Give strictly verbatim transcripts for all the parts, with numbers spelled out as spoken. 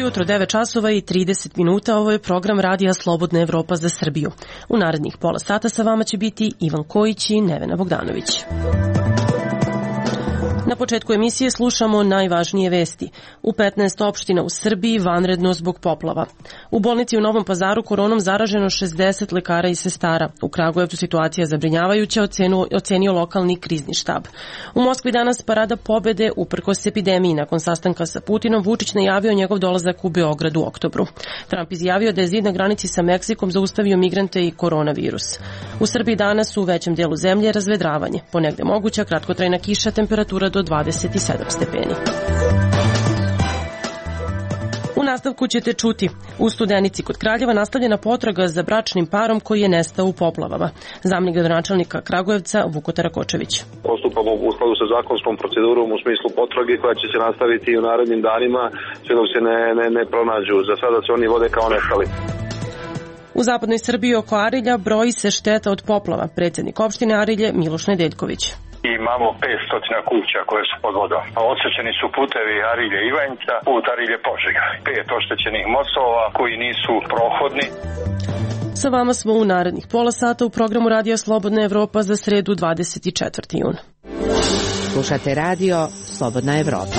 jutro, devet časova i trideset minuta, ovo je program Radija Slobodna Evropa za Srbiju. U narednih pola sata sa vama će biti Ivan Kojić i Nevena Bogdanović. Na početku emisije slušamo najvažnije vesti. U petnaest opština u Srbiji vanredno zbog poplava. U bolnici u Novom Pazaru koronom zaraženo šezdeset lekara i sestara. U Kragujevcu situacija zabrinjavajuća, ocenu, ocenio lokalni krizni štab. U Moskvi danas parada pobede uprkos epidemiji. Nakon sastanka sa Putinom, Vučić najavio njegov dolazak u Beograd u oktobru. Trump izjavio da je zid na granici sa Meksikom zaustavio migrante i koronavirus. U Srbiji danas u većem delu zemlje razvedravanje. Ponegde moguća kratkotrajna kiša, temperatura do dvadeset sedam stepeni. U nastavku ćete čuti. U Studenici kod Kraljeva nastavljena potraga za bračnim parom koji je nestao u poplavama. Zamenik gradonačelnika Kragujevca Vuko Tarakočević. Postupamo u skladu sa zakonskom procedurom u smislu potrage koja će se nastaviti i u narednim danima sve dok se ne, ne, ne pronađu. Za sada se oni vode kao nestali. U zapadnoj Srbiji oko Arilja broji se šteta od poplava. Predsjednik opštine Arilje Miloš Nedeljković. Imamo petsto kuća koje su pod vodom. Odsečeni su putevi Arilje Ivanjica, put Arilje Požega. Pet oštećenih mostova koji nisu prohodni. Sa vama smo u narednih pola sata u programu Radija Slobodna Evropa za sredu dvadeset četvrtog juna. Slušate radio Slobodna Evropa.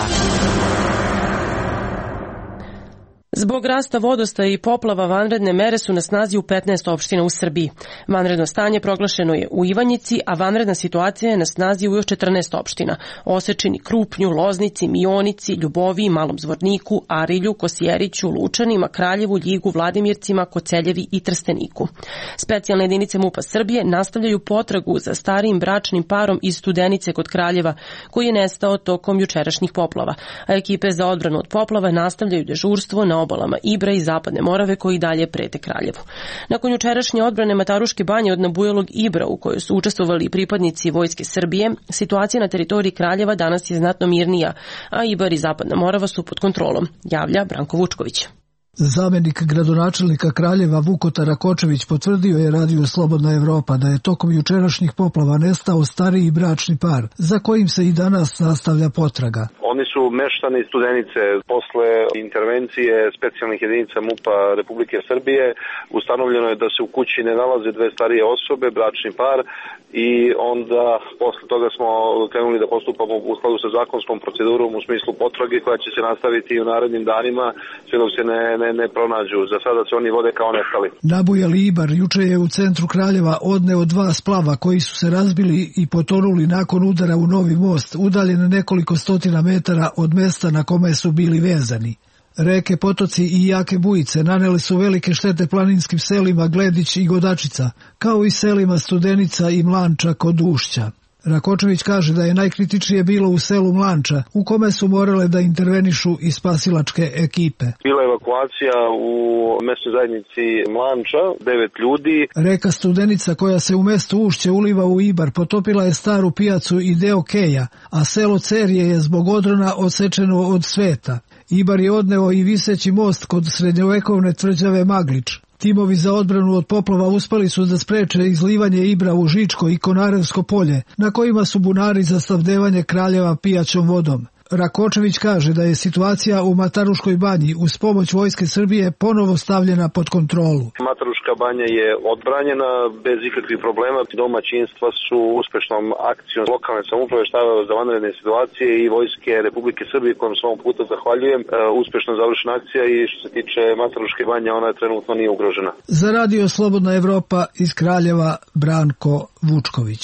Zbog rasta vodostaja i poplava vanredne mere su na snazi u petnaest opština u Srbiji. Vanredno stanje proglašeno je u Ivanjici, a vanredna situacija je na snazi u još četrnaest opština. Osečini, Krupnju, Loznici, Mionici, Ljuboviji, Malom Zvorniku, Arilju, Kosjeriću, Lučanima, Kraljevu, Ljigu, Vladimircima, Koceljevi i Trsteniku. Specijalne jedinice MUP-a Srbije nastavljaju potragu za starijim bračnim parom iz Studenice kod Kraljeva, koji je nestao tokom jučerašnjih poplava, a ekipe za odbranu od poplava nastavljaju dežurstvo na obalama Ibra i Zapadne Morave koji dalje prete Kraljevu. Nakon jučerašnje odbrane Mataruške banje od nabujalog Ibra u kojoj su učestvovali pripadnici Vojske Srbije, situacija na teritoriji Kraljeva danas je znatno mirnija, a Ibar i Zapadna Morava su pod kontrolom, javlja Branko Vučković. Zamenik gradonačelnika Kraljeva Vuko Tarakočević potvrdio je Radiju Slobodna Evropa da je tokom jučerašnjih poplava nestao stariji bračni par, za kojim se i danas nastavlja potraga. Oni su meštani Studenice. Posle intervencije specijalnih jedinica MUP-a Republike Srbije ustanovljeno je da se u kući ne nalaze dve starije osobe, bračni par, i onda posle toga smo krenuli da postupamo u skladu sa zakonskom procedurom u smislu potrage koja će se nastaviti i u narednim danima sve dok se ne, ne, ne pronađu. Za sada se oni vode kao nestali. Nabujali Ibar juče je u centru Kraljeva odneo dva splava koji su se razbili i potonuli nakon udara u novi most, udaljen nekoliko stotina metara od mesta na kome su bili vezani. Reke, potoci i jake bujice naneli su velike štete planinskim selima Gledić i Godačica, kao i selima Studenica i Mlanča kod Ušća. Rakočević kaže da je najkritičnije bilo u selu Mlanča, u kome su morale da intervenišu i spasilačke ekipe. Bila je evakuacija u mesnoj zajednici Mlanča, devet ljudi. Reka Studenica koja se u mestu Ušće uliva u Ibar potopila je staru pijacu i deo Keja, a selo Cerje je zbog odrona odsečeno od sveta. Ibar je odneo i viseći most kod srednjovekovne tvrđave Maglič. Timovi za odbranu od poplava uspeli su da spreče izlivanje Ibra u Žičko i Konarevsko polje, na kojima su bunari za snabdevanje Kraljeva pijaćom vodom. Rakočević kaže da je situacija u Mataruškoj banji uz pomoć Vojske Srbije ponovo stavljena pod kontrolu. Mataruška banja je odbranjena bez ikakvih problema. Domaćinstva su uspešnom akcijom lokalne samouprave, štaba za vanredne situacije i Vojske Republike Srbije, kojom svom puta zahvaljujem. Uspešno završena akcija i što se tiče Mataruške banje, ona trenutno nije ugrožena. Za Radio Slobodna Evropa iz Kraljeva Branko Vučković.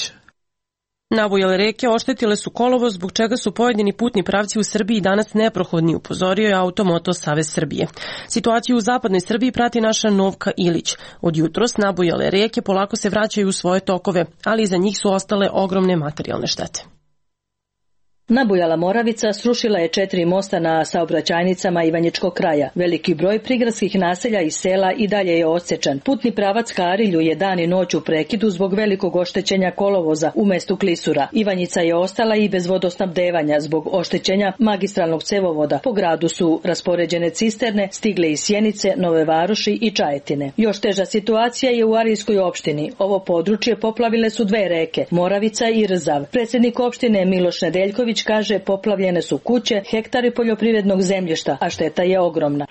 Nabujale reke oštetile su kolovoz, zbog čega su pojedini putni pravci u Srbiji danas neprohodni, upozorio je Automoto Savez Srbije. Situaciju u zapadnoj Srbiji prati naša Novka Ilić. Od jutros nabujale reke polako se vraćaju u svoje tokove, ali iza njih su ostale ogromne materijalne štete. Nabujala Moravica srušila je četiri mosta na saobraćajnicama Ivanjičkog kraja. Veliki broj prigradskih naselja i sela i dalje je odsečan. Putni pravac ka Arilju je dan i noć u prekidu zbog velikog oštećenja kolovoza u mestu Klisura. Ivanjica je ostala i bez vodosnabdevanja zbog oštećenja magistralnog cevovoda. Po gradu su raspoređene cisterne, stigle iz Sjenice, Nove Varoši i Čajetine. Još teža situacija je u Arilskoj opštini. Ovo područje poplavile su dve reke, Moravica i Rzav. Predsjednik opštine Miloš Nedeljković kaže poplavljene su kuće, hektari poljoprivrednog zemljišta, a šteta je ogromna. pedeset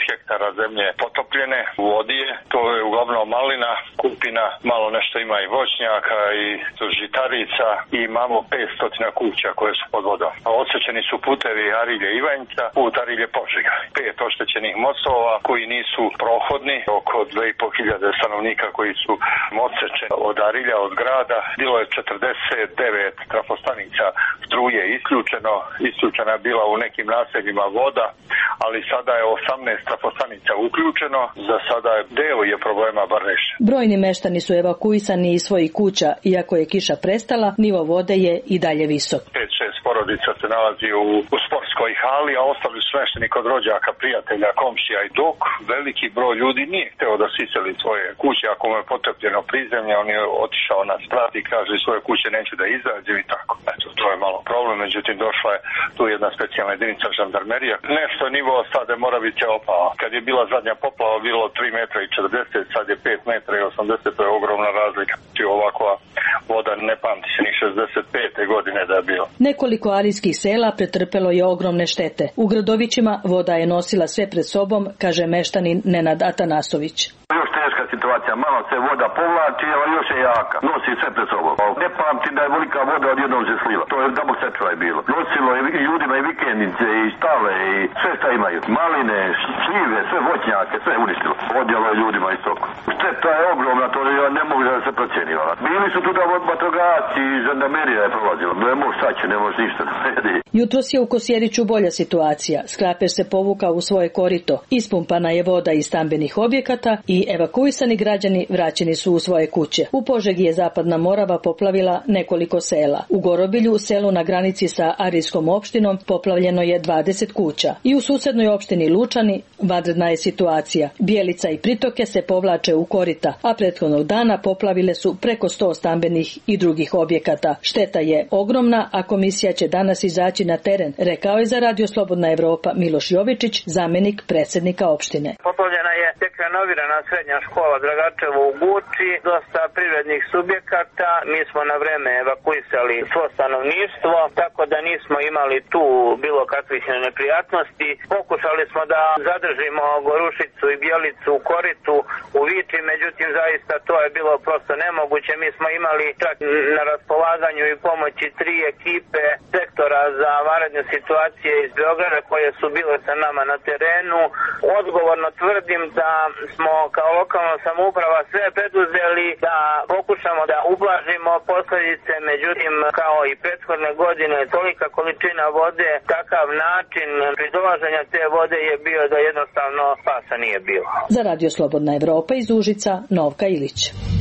hektara zemlje potopljene u vodi je. To je uglavnom malina, kupina, malo nešto ima i voćnjaka i žitarica i imamo petsto kuća koje su pod vodom. Odsečeni su putevi Arilje Ivanjica, put Arilje Požega. Pet oštećenih mostova koji nisu prohodni, oko dve i po hiljade stanovnika koji su odsečeni od Arilja, od grada. Bilo je četrdeset devet trafostanica struje isključeno, isključena je bila u nekim naseljima voda, ali sada je osamnaest trafostanica uključeno, za sada je deo je problema bar rešen. Brojni meštani su evakuisani iz svojih kuća, iako je kiša prestala, nivo vode je i dalje visok. pet šest porodica se nalazi u, u sportskoj hali, a ostali su smešteni kod rođaka, prijatelja, komšija i dok veliki broj ljudi nije hteo da se iseli svoje kuće, ako mu je potopljeno prizemlje, on je otišao na sprat i kaže svoje kuće neću da izađem i tako. Eto, to je malo problem, međutim došla je tu jedna specijalna jedinica žandarmerija. Nešto nivo sada mora biti opao. Kad je bila zadnja poplava bilo tri metra i četrdeset, sad je pet metra i osamdeset, to je ogromna razlika. Ovakva voda ne pamti se ni šezdeset pete godine da je bilo. Nekoliko arijskih sela pretrpelo je ogromne štete. U Gradovićima voda je nosila sve pred sobom, kaže meštanin Nenad Atanasović. Još teška situacija, malo se voda povlači, ali još je jaka. Nosi sve pred sobom. Ne pamtim da je velika voda odjednom se sliva. To je double sečva je bilo. Nosilo je i ljudima i vikendice i stale i sve šta imaju. Maline, šljive, sve voćnjake, sve uništilo. Odjelo je ljudima i stoku. Šteta je ogromna, to je ne mogu da se proceni. Bili su tu da vatrogasci i žandarmerija je prolazila. Ne može saći, ne može ništa da redi. Jutros je u Kosjeriću bolja situacija. Sklaper se povukao u svoje korito. Ispumpana je voda iz stambenih objekata i evakuisani građani vraćeni su u svoje kuće. U Požegi je Zapadna Morava poplavila nekoliko sela. U Gorobilju, selu na granici sa Arijskom opštinom, poplavljeno je dvadeset kuća. I u susednoj opštini Lučani vanredna je situacija. Bijelica i Pritoke se povlače u korita, a prethodnog dana poplavile su preko sto stambenih i drugih objekata. Šteta je ogromna, a komisija će danas izaći na teren, rekao je za Radio Slobodna Evropa Miloš Jovičić, zamenik predsjednika opštine. Poplavljena je tek renovirana srednja škola Dragačevo u Guči, dosta privrednih subjekata. Mi smo na vreme evakuisali svo stanovništvo, tako da nismo imali tu bilo kakvih neprijatnosti. Pokušali smo da zadržimo Gorušicu i Bijelicu u koritu u Viči, međutim zaista to je bilo prosto nemoguće. Mi smo imali čak na raspolaganju i pomoći tri ekipe sektora za vanredne situacije iz Beograda koje su bile sa nama na terenu. Odgovorno tvrdim da smo kao lokalna samouprava sve preduzeli da pokušamo da ublažimo posljedice, međutim kao i prethodne godine tolika količina vode, takav način pridolaženja te vode je bio da jednostavno spasa nije bilo. Za Radio Slobodna Evropa iz Užica, Novka Ilić.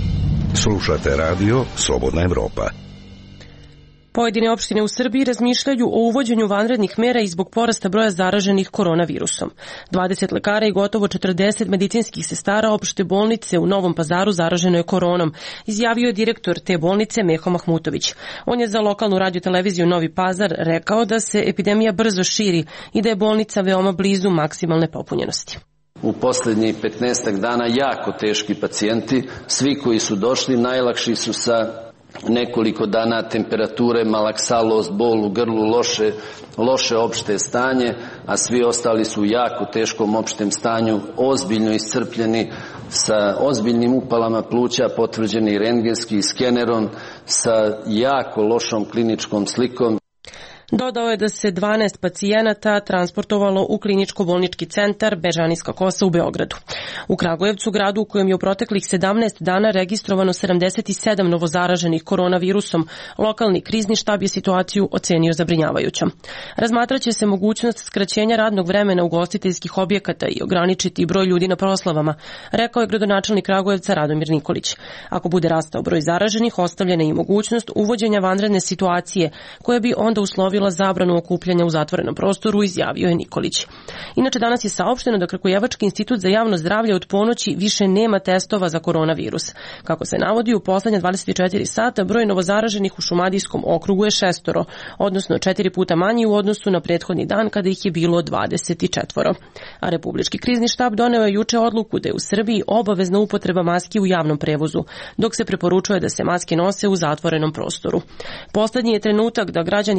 Slušate Radio Slobodna Evropa. Pojedine opštine u Srbiji razmišljaju o uvođenju vanrednih mera i zbog porasta broja zaraženih koronavirusom. dvadeset lekara i gotovo četrdeset medicinskih sestara opšte bolnice u Novom Pazaru zaraženo je koronom, izjavio je direktor te bolnice Meho Mahmutović. On je za lokalnu radioteleviziju Novi Pazar rekao da se epidemija brzo širi i da je bolnica veoma blizu maksimalne popunjenosti. U posljednjih petnaestak dana jako teški pacijenti, svi koji su došli najlakši su sa nekoliko dana temperature, malaksalost, bol u grlu, loše, loše opšte stanje, a svi ostali su u jako teškom opštem stanju, ozbiljno iscrpljeni, sa ozbiljnim upalama pluća, potvrđeni rentgenski skenerom, sa jako lošom kliničkom slikom. Dodao je da se dvanaest pacijenata transportovalo u kliničko-bolnički centar Bežanijska Kosa u Beogradu. U Kragujevcu, gradu u kojem je u proteklih sedamnaest dana registrovano sedamdeset sedam novozaraženih koronavirusom, lokalni krizni štab je situaciju ocenio zabrinjavajućom. Razmatraće se mogućnost skraćenja radnog vremena ugostiteljskih objekata i ograničiti broj ljudi na proslavama, rekao je gradonačelnik Kragujevca Radomir Nikolić. Ako bude rastao broj zaraženih, ostavljena je i mogućnost uvođenja vanredne situacije, koja bi onda uslovila zabranu okupljanja u zatvorenom prostoru, izjavio je Nikolić. Inače, danas je saopšteno da Kragujevački institut za javno zdravlje od ponoći više nema testova za koronavirus. Kako se navodi, u poslednja dvadeset četiri sata broj novozaraženih u Šumadijskom okrugu je šestoro, odnosno četiri puta manji u odnosu na prethodni dan kada ih je bilo dvadeset četiri. A Republički krizni štab doneo je juče odluku da je u Srbiji obavezna upotreba maski u javnom prevozu, dok se preporučuje da se maske nose u zatvorenom prostoru. Poslednji je trenutak da građani shvate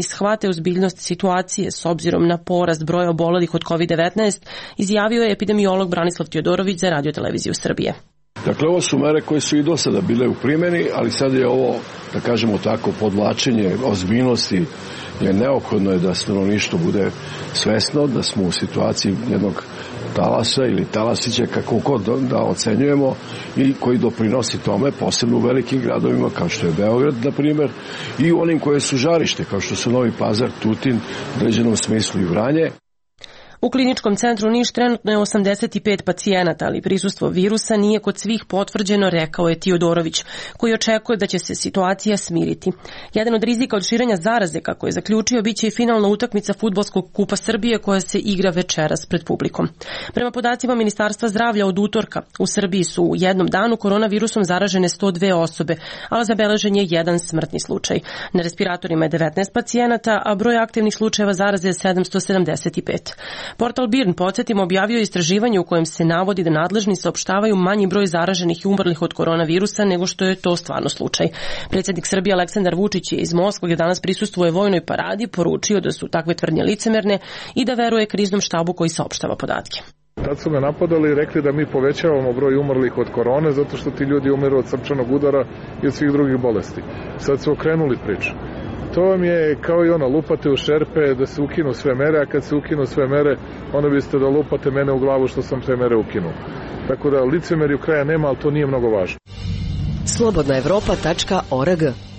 raste ozbiljnost situacije s obzirom na porast broja obolelih od kovid devetnaest, izjavio je epidemiolog Branislav Tijodorović za Radio-televiziju Srbije. Dakle, ovo su mere koje su i do sada bile u primjeni, ali sad je ovo, da kažemo tako, podvlačenje ozbiljnosti, je neophodno je da stanovništvo bude svesno da smo u situaciji jednog talasa ili talasića, kako god da ocenjujemo, i koji doprinosi tome, posebno u velikim gradovima kao što je Beograd, na primjer, i u onim koje su žarište, kao što su Novi Pazar, Tutin, u određenom smislu i Vranje. U kliničkom centru Niš trenutno je osamdeset pet pacijenata, ali prisustvo virusa nije kod svih potvrđeno, rekao je Tijodorović, koji očekuje da će se situacija smiriti. Jedan od rizika od širenja zaraze, kako je zaključio, biće i finalna utakmica Fudbalskog kupa Srbije koja se igra večeras pred publikom. Prema podacima Ministarstva zdravlja od utorka, u Srbiji su u jednom danu koronavirusom zaražene sto dve osobe, ali zabeležen je jedan smrtni slučaj. Na respiratorima je devetnaest pacijenata, a broj aktivnih slučajeva zaraze je sedamsto sedamdeset pet. Portal B I R N, podsjetimo, objavio istraživanje u kojem se navodi da nadležni saopštavaju manji broj zaraženih i umrlih od koronavirusa nego što je to stvarno slučaj. Predsjednik Srbije Aleksandar Vučić je iz Moskve, gdje danas prisustvuje vojnoj paradi, poručio da su takve tvrdnje licemerne i da veruje kriznom štabu koji saopštava podatke. Tad su me napadali i rekli da mi povećavamo broj umrlih od korone zato što ti ljudi umiru od srčanog udara i od svih drugih bolesti. Sad su okrenuli priču. To vam je kao i ono, lupate u šerpe da se ukinu sve mere, a kad se ukinu sve mere, onda biste da lupate mene u glavu što sam te mere ukinuo. Tako da licemerju kraja nema, ali to nije mnogo važno. slobodna evropa tačka org.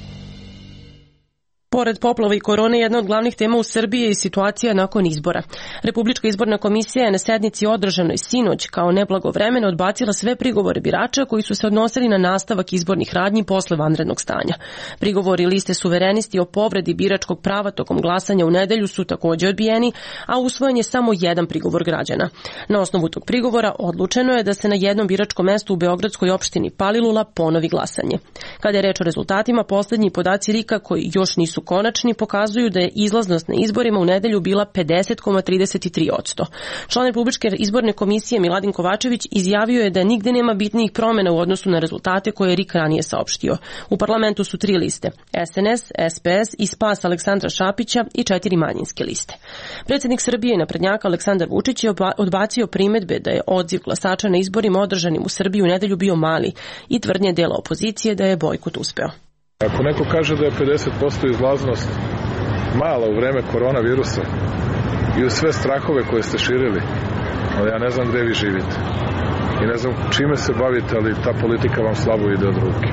Pored poplava i korone, jedna od glavnih tema u Srbiji je i situacija nakon izbora. Republička izborna komisija je na sednici održanoj sinoć kao neblagovremeno odbacila sve prigovore birača koji su se odnosili na nastavak izbornih radnji posle vanrednog stanja. Prigovori liste Suverenisti o povredi biračkog prava tokom glasanja u nedelju su također odbijeni, a usvojen je samo jedan prigovor građana. Na osnovu tog prigovora odlučeno je da se na jednom biračkom mestu u beogradskoj opštini Palilula ponovi glasanje. Kada je reč o rezultatima, posljednji podaci RIK-a koji još nisu konačni pokazuju da je izlaznost na izborima u nedelju bila pedeset zarez trideset tri posto. Član Republičke izborne komisije Miladin Kovačević izjavio je da nigde nema bitnijih promjena u odnosu na rezultate koje je RIK ranije saopštio. U parlamentu su tri liste: S N S, S P S i Spas Aleksandra Šapića i četiri manjinske liste. Predsjednik Srbije i naprednjaka Aleksandar Vučić je odbacio primedbe da je odziv glasača na izborima održanim u Srbiji u nedelju bio mali i tvrdnje dela opozicije da je bojkot uspeo. Ako neko kaže da je pedeset posto izlaznost mala u vreme koronavirusa i u sve strahove koje ste širili, ali ja ne znam gde vi živite i ne znam čime se bavite, ali ta politika vam slabo ide od ruke.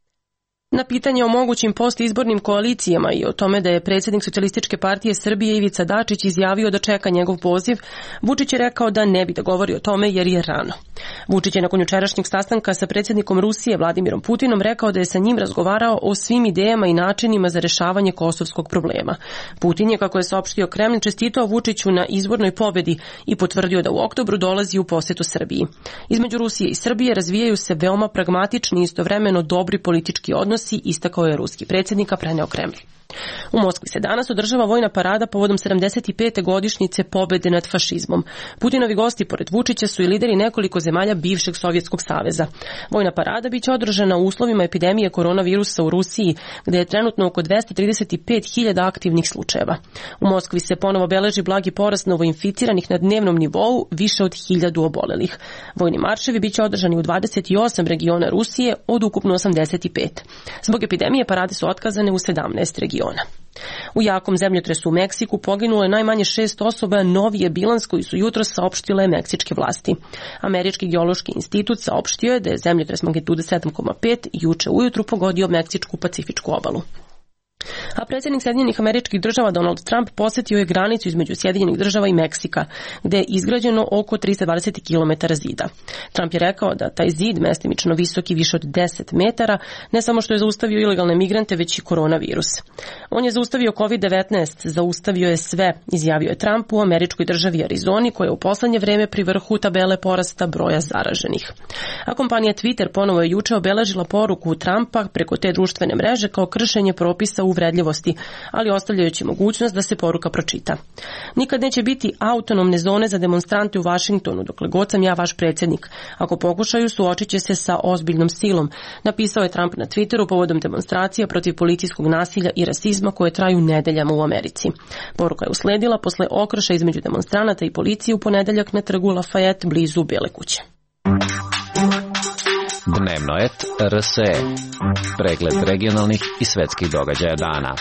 Na pitanje o mogućim postizbornim koalicijama i o tome da je predsjednik Socijalističke partije Srbije Ivica Dačić izjavio da čeka njegov poziv, Vučić je rekao da ne bi da govori o tome jer je rano. Vučić je nakon jučerašnjeg sastanka sa predsjednikom Rusije Vladimirom Putinom rekao da je sa njim razgovarao o svim idejama i načinima za rešavanje kosovskog problema. Putin je, kako je saopštio Kremlj, čestitao Vučiću na izbornoj pobedi i potvrdio da u oktobru dolazi u posjetu Srbiji. Između Rusije i Srbije razvijaju se veoma pragmatični i istovremeno dobri politički odnosi, istakao je ruski predsjednik, a preneo Kremlj. U Moskvi se danas održava vojna parada povodom sedamdeset pete godišnjice pobede nad fašizmom. Putinovi gosti pored Vučića su i lideri nekoliko zemalja bivšeg Sovjetskog saveza. Vojna parada biće održana u uslovima epidemije koronavirusa u Rusiji, gde je trenutno oko dvesta trideset pet hiljada aktivnih slučajeva. U Moskvi se ponovo beleži blagi porast novoinficiranih na dnevnom nivou, više od hiljadu obolelih. Vojni marševi biće održani u dvadeset osam regiona Rusije od ukupno osamdeset pet. Zbog epidemije parade su otkazane u sedamnaest regiona. U jakom zemljotresu u Meksiku poginulo je najmanje šest osoba, novi je bilans koji su jutros saopštile meksičke vlasti. Američki geološki institut saopštio je da je zemljotres magnitude sedam zarez pet juče ujutru pogodio meksičku pacifičku obalu. A predsjednik Sjedinjenih Američkih Država Donald Trump posjetio je granicu između Sjedinjenih Država i Meksika, gde je izgrađeno oko tristo dvadeset kilometara zida. Trump je rekao da taj zid, mestimično visoki više od deset metara, ne samo što je zaustavio ilegalne migrante, već i koronavirus. On je zaustavio kovid devetnaest, zaustavio je sve, izjavio je Trump u američkoj državi Arizoni, koja je u poslednje vreme pri vrhu tabele porasta broja zaraženih. A kompanija Twitter ponovo je juče obeležila poruku Trumpa preko te društvene mreže kao kršenje propisa u uvredljivosti, ali ostavljajući mogućnost da se poruka pročita. Nikad neće biti autonomne zone za demonstrante u Vašingtonu, dokle god sam ja vaš predsjednik. Ako pokušaju, suočit će se sa ozbiljnom silom, napisao je Trump na Twitteru povodom demonstracija protiv policijskog nasilja i rasizma koje traju nedeljama u Americi. Poruka je usledila posle okršaja između demonstranata i policije u ponedeljak na trgu Lafayette blizu Bele kuće. Dnevnoet R S E. Pregled regionalnih i svetskih događaja dana.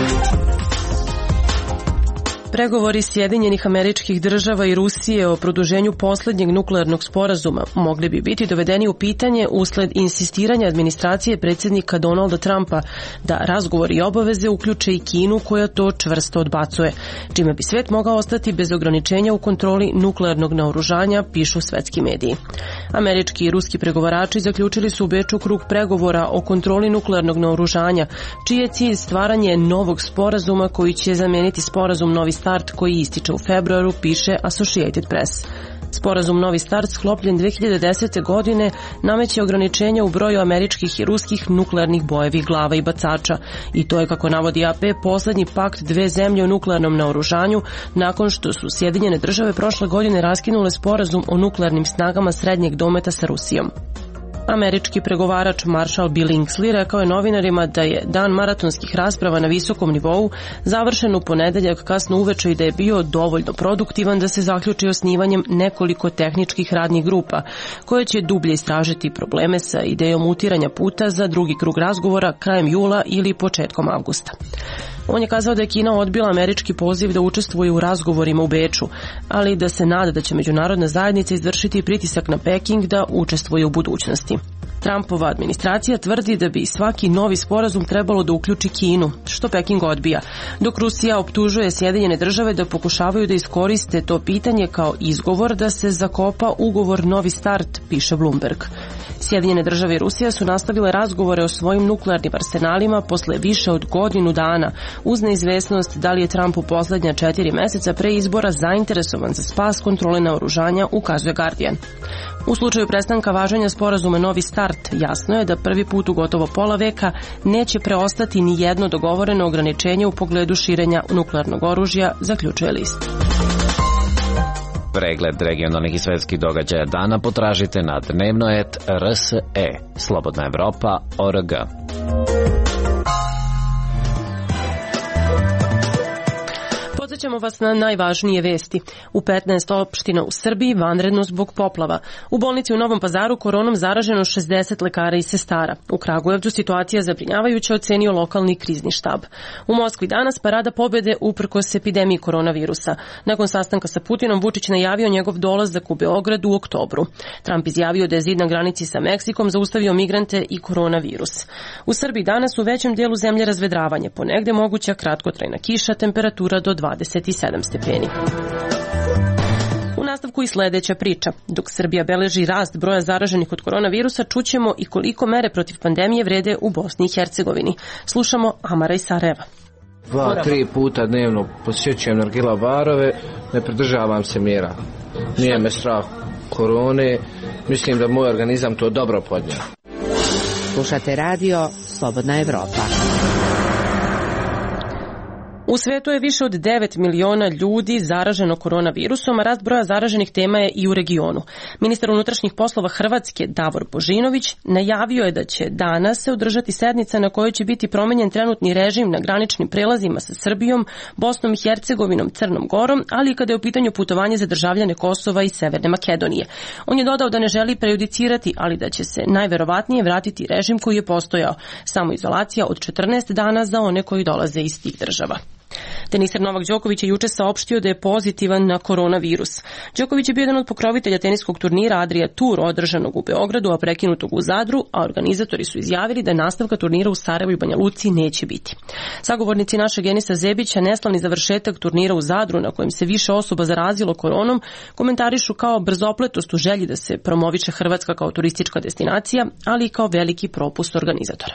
Pregovori Sjedinjenih Američkih Država i Rusije o produženju posljednjeg nuklearnog sporazuma mogli bi biti dovedeni u pitanje usled insistiranja administracije predsjednika Donalda Trumpa da razgovori i obaveze uključe i Kinu koja to čvrsto odbacuje, čime bi svet mogao ostati bez ograničenja u kontroli nuklearnog naoružanja, pišu svetski mediji. Američki i ruski pregovarači zaključili su u Beču krug pregovora o kontroli nuklearnog naoružanja, čiji je cilj stvaranje novog sporazuma koji će zameniti sporazum Novi Start koji ističe u februaru, piše Associated Press. Sporazum Novi Start sklopljen dve hiljade desete. godine nameće ograničenja u broju američkih i ruskih nuklearnih bojevih glava i bacača i to je, kako navodi A P, poslednji pakt dve zemlje o nuklearnom naoružanju nakon što su Sjedinjene Države prošle godine raskinule sporazum o nuklearnim snagama srednjeg dometa sa Rusijom. Američki pregovarač Marshall Billingsley rekao je novinarima da je dan maratonskih rasprava na visokom nivou završen u ponedeljak kasno uveče i da je bio dovoljno produktivan da se zaključi osnivanjem nekoliko tehničkih radnih grupa koje će dublje istražiti probleme sa idejom utiranja puta za drugi krug razgovora krajem jula ili početkom avgusta. On je kazao da je Kina odbila američki poziv da učestvuje u razgovorima u Beču, ali da se nada da će međunarodna zajednica izvršiti pritisak na Peking da učestvuje u budućnosti. Trumpova administracija tvrdi da bi svaki novi sporazum trebalo da uključi Kinu, što Peking odbija, dok Rusija optužuje Sjedinjene Države da pokušavaju da iskoriste to pitanje kao izgovor da se zakopa ugovor Novi Start, piše Bloomberg. Sjedinjene Države i Rusija su nastavile razgovore o svojim nuklearnim arsenalima posle više od godinu dana, uz neizvesnost da li je Trump u poslednja četiri meseca pre izbora zainteresovan za spas kontrole naoružanja, ukazuje Guardian. U slučaju prestanka važenja sporazuma Novi Start, jasno je da prvi put u gotovo pola veka neće preostati ni jedno dogovoreno ograničenje u pogledu širenja nuklearnog oružja, zaključuje list. Pregled regionalnih i svetskih događaja dana potražite na dnevnoet R S E. Slobodna Evropa O R G. Podsjećamo vas na najvažnije vesti. U petnaest opština u Srbiji vanredno zbog poplava. U bolnici u Novom Pazaru koronom zaraženo šezdeset lekara i sestara. U Kragujevcu situacija zabrinjavajuća, ocenio lokalni krizni štab. U Moskvi danas parada pobede uprkos epidemiji koronavirusa. Nakon sastanka sa Putinom, Vučić najavio njegov dolazak u Beograd u oktobru. Trump izjavio da je zid na granici sa Meksikom zaustavio migrante i koronavirus. U Srbiji danas u većem dijelu zemlje razvedravanje. Ponegde moguća kratkotrajna kiša, temperatura do dvadeset sedam stepeni. U nastavku i sledeća priča. Dok Srbija beleži rast broja zaraženih od koronavirusa, čućemo i koliko mere protiv pandemije vrede u Bosni i Hercegovini. Slušamo Amara iz Sarajeva. Dva, tri puta dnevno posjećujem nargila barove, ne pridržavam se mjera. Nije me strah korone, mislim da moj organizam to dobro podnio. Slušate radio Slobodna Evropa. U svetu je više od devet miliona ljudi zaraženo koronavirusom, a rast broja zaraženih tema je i u regionu. Ministar unutrašnjih poslova Hrvatske Davor Božinović najavio je da će danas se održati sednica na kojoj će biti promenjen trenutni režim na graničnim prelazima sa Srbijom, Bosnom i Hercegovinom, Crnom Gorom, ali i kada je u pitanju putovanje za državljane Kosova i Severne Makedonije. On je dodao da ne želi prejudicirati, ali da će se najverovatnije vratiti režim koji je postojao, samoizolacija od četrnaest dana za one koji dolaze iz tih država. Teniser Novak Đoković je juče saopštio da je pozitivan na koronavirus. Đoković je bio jedan od pokrovitelja teniskog turnira Adria Tour održanog u Beogradu, a prekinutog u Zadru, a organizatori su izjavili da nastavka turnira u Sarajevu i Banja Luci neće biti. Sagovornici našeg Enisa Zebića neslavni završetak turnira u Zadru, na kojem se više osoba zarazilo koronom, komentarišu kao brzopletost u želji da se promoviše Hrvatska kao turistička destinacija, ali i kao veliki propust organizatora.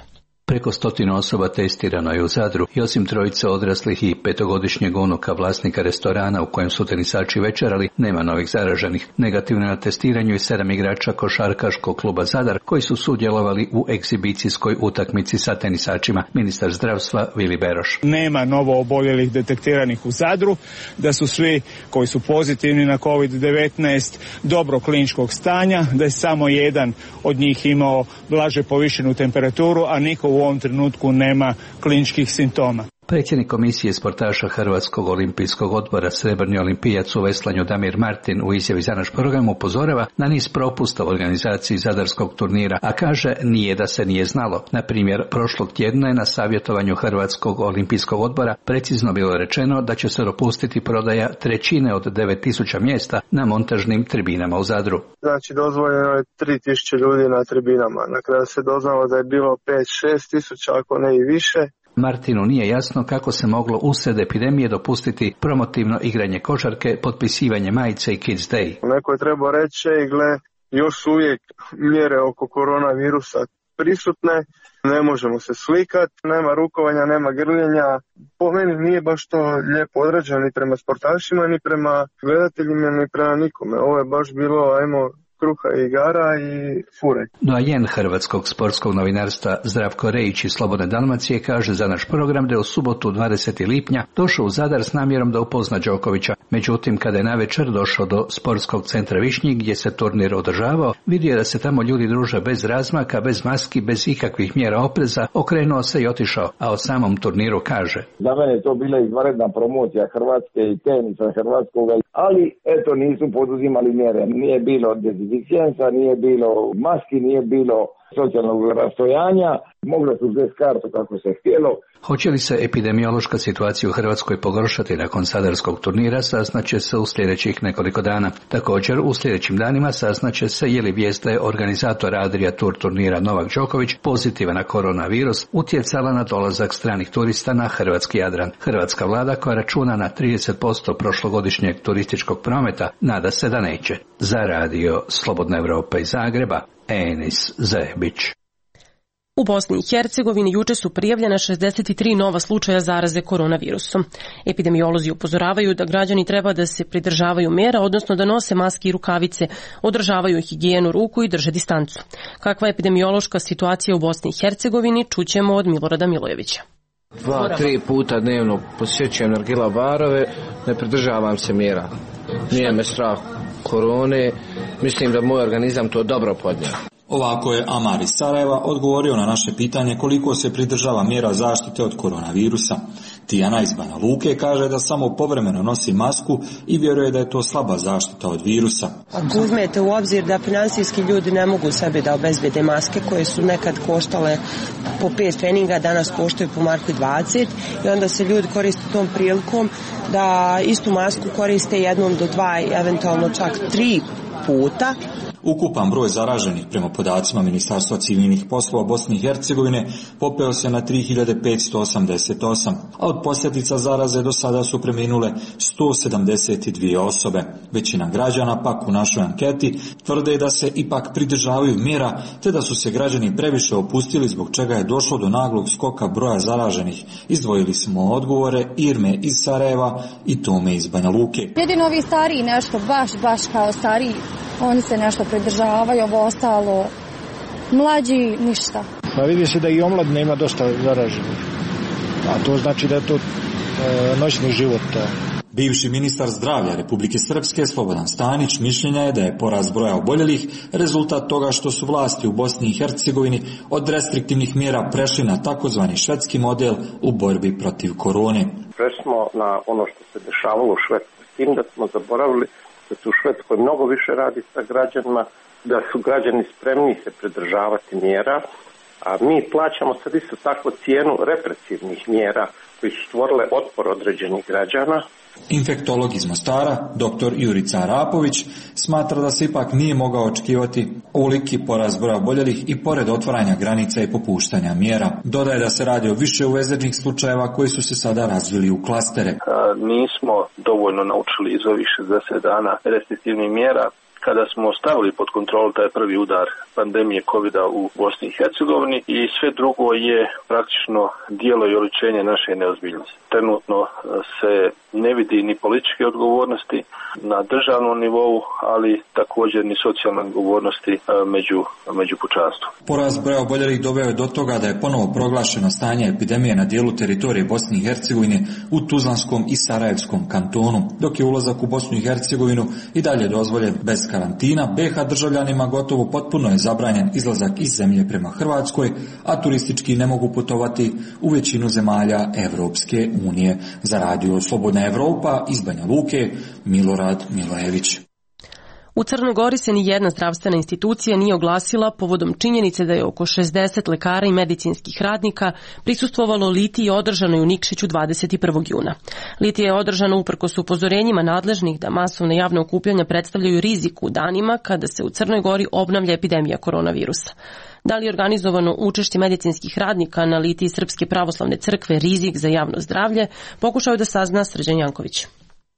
Preko stotinu osoba testirano je u Zadru i osim trojice odraslih i petogodišnjeg unuka vlasnika restorana u kojem su tenisači večerali, nema novih zaraženih. Negativno na testiranju i sedam igrača košarkaškog kluba Zadar koji su sudjelovali u egzibicijskoj utakmici sa tenisačima. Ministar zdravstva Vili Beroš. Nema novo oboljelih detektiranih u Zadru, da su svi koji su pozitivni na kovid devetnaest dobro kliničkog stanja, da je samo jedan od njih imao blaže povišenu temperaturu, a niko u ovom trenutku nema kliničkih simptoma. Predsjednik komisije sportaša Hrvatskog olimpijskog odbora, srebrni olimpijac u veslanju Damir Martin u izjavi za naš program upozorava na niz propusta u organizaciji zadarskog turnira, a kaže nije da se nije znalo. Na primjer, prošlog tjedna je na savjetovanju Hrvatskog olimpijskog odbora precizno bilo rečeno da će se dopustiti prodaja trećine od devet tisuća mjesta na montažnim tribinama u Zadru. Znači dozvoljeno je tri tisuće ljudi na tribinama. Na kraju se doznalo da je bilo pet šest tisuća, ako ne i više. Martinu nije jasno kako se moglo usred epidemije dopustiti promotivno igranje košarke, potpisivanje majice i Kids Day. Neko je trebao reći, gle, još uvijek mjere oko koronavirusa prisutne, ne možemo se slikati, nema rukovanja, nema grljenja. Po meni nije baš to lijepo odrađeno ni prema sportašima, ni prema gledateljima, ni prema nikome. Ovo je baš bilo, ajmo, kruha i igara i fure. Doajen hrvatskog sportskog novinarstva Zdravko Rejić iz Slobodne Dalmacije kaže za naš program da je u subotu dvadesetog lipnja došao u Zadar s namjerom da upozna Đokovića. Međutim, kada je navečer došao do sportskog centra Višnjik gdje se turnir održavao, vidio je da se tamo ljudi druže bez razmaka, bez maski, bez ikakvih mjera opreza, okrenuo se i otišao, a o samom turniru kaže. Za mene je to bila izvanredna promocija Hrvatske i tenisa hrvatskoga, ali eto nisu poduzimali mjere. Nije bilo dezinficijensa, nije bilo maski, nije bilo socijalnog rastojanja, moglo su bez kartu kako se htjelo. Hoće li se epidemiološka situacija u Hrvatskoj pogoršati nakon sadarskog turnira, saznaće se u sljedećih nekoliko dana. Također, u sljedećim danima saznaće se je li vijest da je organizator Adria Tour turnira Novak Đoković pozitivan na koronavirus utjecala na dolazak stranih turista na hrvatski Jadran. Hrvatska vlada koja računa na trideset posto prošlogodišnjeg turističkog prometa nada se da neće. Za radio Slobodna Evropa iz Zagreba, Enis Zebić. U Bosni i Hercegovini juče su prijavljena šezdeset tri nova slučaja zaraze koronavirusom. Epidemiolozi upozoravaju da građani treba da se pridržavaju mjera, odnosno da nose maske i rukavice, održavaju higijenu ruku i drže distancu. Kakva je epidemiološka situacija u Bosni i Hercegovini, čućemo od Milorada Milojevića. Dva, tri puta dnevno posjećujem nargila barove, ne pridržavam se mjera. Nije me strah korone, mislim da moj organizam to dobro podnio. Ovako je Amar iz Sarajeva odgovorio na naše pitanje koliko se pridržava mjera zaštite od koronavirusa. Tijana iz Banja Luke kaže da samo povremeno nosi masku i vjeruje da je to slaba zaštita od virusa. Ako uzmete u obzir da financijski ljudi ne mogu sebi da obezbede maske koje su nekad koštale po pet treninga, danas koštaju po marku dvadeset i onda se ljudi koriste tom prilikom da istu masku koriste jednom do dva, eventualno čak tri puta. Ukupan broj zaraženih prema podacima Ministarstva civilnih poslova Bosne i Hercegovine popeo se na tri hiljade petsto osamdeset osam, a od posljedica zaraze do sada su preminule sto sedamdeset dvije osobe. Većina građana pak u našoj anketi tvrde da se ipak pridržavaju mjera, te da su se građani previše opustili zbog čega je došlo do naglog skoka broja zaraženih. Izdvojili smo odgovore Irme iz Sarajeva i Tome iz Banja Luke. Jedino ovi stariji nešto, baš, baš kao stariji, oni se nešto pridržavaju, ovo ostalo, mlađi ništa. Pa vidi se da i omladina ima dosta zaraženih, a to znači da je to e, noćni život. Da. Bivši ministar zdravlja Republike Srpske Slobodan Stanić mišljenja je da je porast broja oboljelih rezultat toga što su vlasti u Bosni i Hercegovini od restriktivnih mjera prešli na takozvani švedski model u borbi protiv korone. Prešli smo na ono što se dešavalo u Švedskoj, s tim da smo zaboravili da se u Švedskoj mnogo više radi sa građanima, da su građani spremni se pridržavati mjera, a mi plaćamo sad isto tako cijenu represivnih mjera koji su stvorile otpor određenih građana. Infektolog iz Mostara, doktor Jurica Arapović, smatra da se ipak nije mogao očekivati ovoliki porast broja oboljelih i pored otvaranja granica i popuštanja mjera. Dodaje da se radi o više uvezenih slučajeva koji su se sada razvili u klastere. Nismo dovoljno naučili iz ovih šezdeset dana restriktivnih mjera kada smo stavili pod kontrolu taj prvi udar pandemije kovida u Bosni i Hercegovini i sve drugo je praktično dijelo i oličenje naše neozbiljnosti. Trenutno se ne vidi ni političke odgovornosti na državnom nivou, ali također ni socijalne odgovornosti među, među pučanstvom. Porast broja oboljelih doveo je do toga da je ponovo proglašeno stanje epidemije na dijelu teritorije Bosne i Hercegovine u Tuzlanskom i Sarajevskom kantonu, dok je ulazak u Bosnu i Hercegovinu i dalje dozvoljen bez karantina. B iH državljanima gotovo potpuno je zabranjen izlazak iz zemlje prema Hrvatskoj, a turistički ne mogu putovati u većinu zemalja Evropske unije. Za radio Slobodna Evropa iz Banja Luke, Milorad Milojević. U Crnoj Gori se ni jedna zdravstvena institucija nije oglasila povodom činjenice da je oko šezdeset lekara i medicinskih radnika prisustvovalo litiji održanoj u Nikšiću dvadeset prvog juna. Litija je održana uprkos upozorenjima nadležnih da masovne javne okupljanja predstavljaju rizik u danima kada se u Crnoj Gori obnavlja epidemija koronavirusa. Da li je organizovano učešće medicinskih radnika na litiji Srpske pravoslavne crkve rizik za javno zdravlje, pokušao je da sazna Srđan Janković.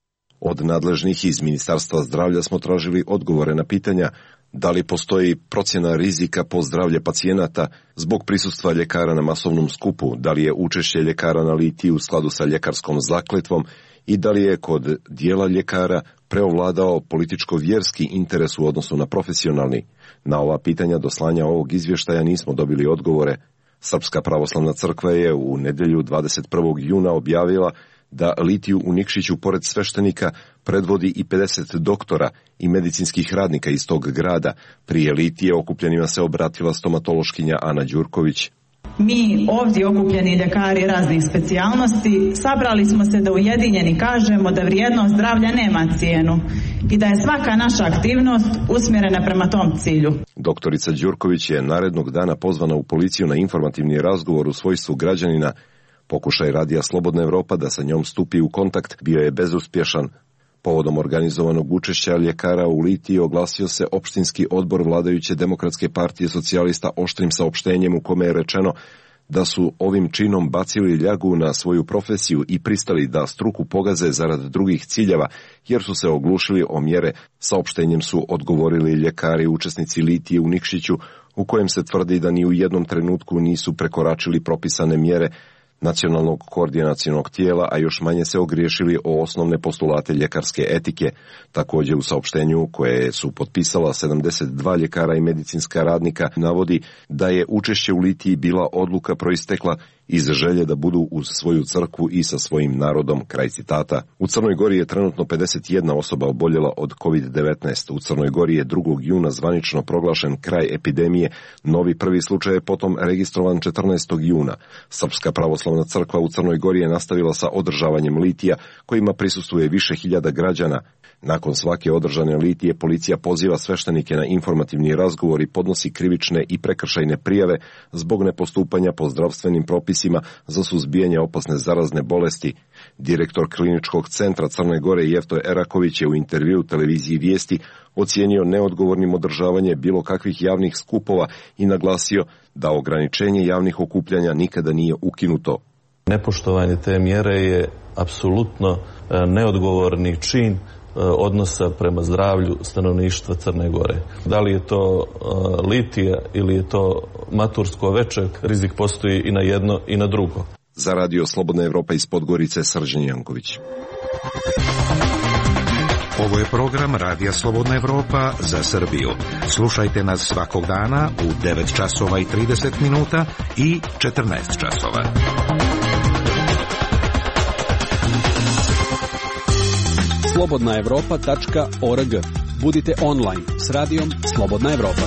Od nadležnih iz Ministarstva zdravlja smo tražili odgovore na pitanja da li postoji procjena rizika po zdravlje pacijenata zbog prisustva ljekara na masovnom skupu, da li je učešće ljekara na litiji u skladu sa ljekarskom zakletvom i da li je kod dijela ljekara preovladao političko-vjerski interes u odnosu na profesionalni. Na ova pitanja do slanja ovog izvještaja nismo dobili odgovore. Srpska pravoslavna crkva je u nedjelju dvadeset prvog juna objavila da litiju u Nikšiću pored sveštenika predvodi i pedeset doktora i medicinskih radnika iz tog grada. Prije litije okupljenima se obratila stomatološkinja Ana Đurković. Mi ovdje okupljeni ljekari raznih specijalnosti sabrali smo se da ujedinjeni kažemo da vrijednost zdravlja nema cijenu i da je svaka naša aktivnost usmjerena prema tom cilju. Doktorica Đurković je narednog dana pozvana u policiju na informativni razgovor u svojstvu građanina. Pokušaj radija Slobodna Evropa da sa njom stupi u kontakt bio je bezuspješan. Povodom organizovanog učešća ljekara u litiji oglasio se opštinski odbor vladajuće Demokratske partije socijalista oštrim saopštenjem u kome je rečeno da su ovim činom bacili ljagu na svoju profesiju i pristali da struku pogaze zarad drugih ciljeva, jer su se oglušili o mjere. Saopštenjem su odgovorili ljekari učesnici litije u Nikšiću, u kojem se tvrdi da ni u jednom trenutku nisu prekoračili propisane mjere nacionalnog koordinacionog tijela, a još manje se ogriješili o osnovne postulate ljekarske etike. Također u saopštenju koje su potpisala sedamdeset dva ljekara i medicinska radnika navodi da je učešće u litiji bila odluka proistekla iz želje da budu uz svoju crkvu i sa svojim narodom, kraj citata. U Crnoj Gori je trenutno pedeset jedna osoba oboljela od kovid devetnaest. U Crnoj Gori je drugog juna zvanično proglašen kraj epidemije. Novi prvi slučaj je potom registrovan četrnaestog juna. Srpska pravoslavna crkva u Crnoj Gori je nastavila sa održavanjem litija, kojima prisustvuje više hiljada građana. Nakon svake održane litije policija poziva sveštenike na informativni razgovor i podnosi krivične i prekršajne prijave zbog nepostupanja po zdravstvenim propisima za suzbijanje opasne zarazne bolesti. Direktor kliničkog centra Crne Gore Jefto Eraković je u intervjuu televiziji Vijesti ocijenio neodgovornim održavanje bilo kakvih javnih skupova i naglasio da ograničenje javnih okupljanja nikada nije ukinuto. Nepoštovanje te mjere je apsolutno neodgovorni čin odnosa prema zdravlju stanovništva Crne Gore. Da li je to uh, litija ili je to matursko veče, rizik postoji i na jedno i na drugo. Za radio Slobodna Evropa iz Podgorice, Srđan Janković. Ovo je program Radija Slobodna Evropa za Srbiju. Slušajte nas svakog dana u devet časova i trideset minuta i četrnaest časova. slobodna evropa tačka org. Budite online s radijom Slobodna Evropa.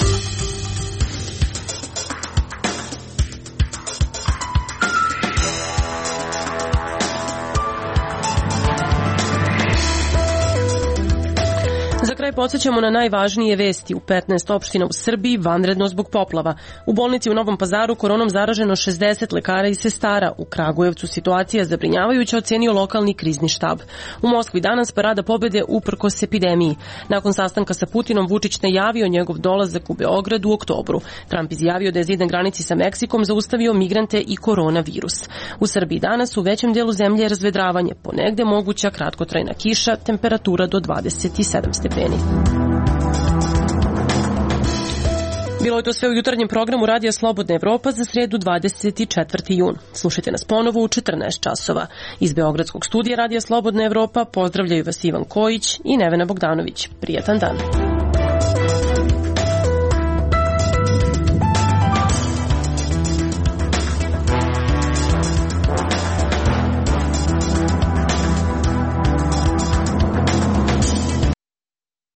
Za kraj podsjećamo na najvažnije vesti. U petnaest opština u Srbiji vanredno zbog poplava. U bolnici u Novom Pazaru koronom zaraženo šezdeset lekara i sestara. U Kragujevcu situacija zabrinjavajuća, ocenio lokalni krizni štab. U Moskvi danas parada pobjede uprkos epidemiji. Nakon sastanka sa Putinom Vučić najavio njegov dolazak u Beograd u oktobru. Trump izjavio da je zid na granici sa Meksikom zaustavio migrante i koronavirus. U Srbiji danas u većem dijelu zemlje razvedravanje, ponegde moguća kratkotrajna kiša, temperatura do dvadeset sedam stepeni. stepeni. Bilo je to sve u jutarnjem programu Radija Slobodna Evropa za sredu dvadeset četvrti jun. Slušajte nas ponovo u četrnaest časova. Iz Beogradskog studija Radija Slobodna Evropa pozdravljaju vas Ivan Kojić i Nevena Bogdanović. Prijatan dan.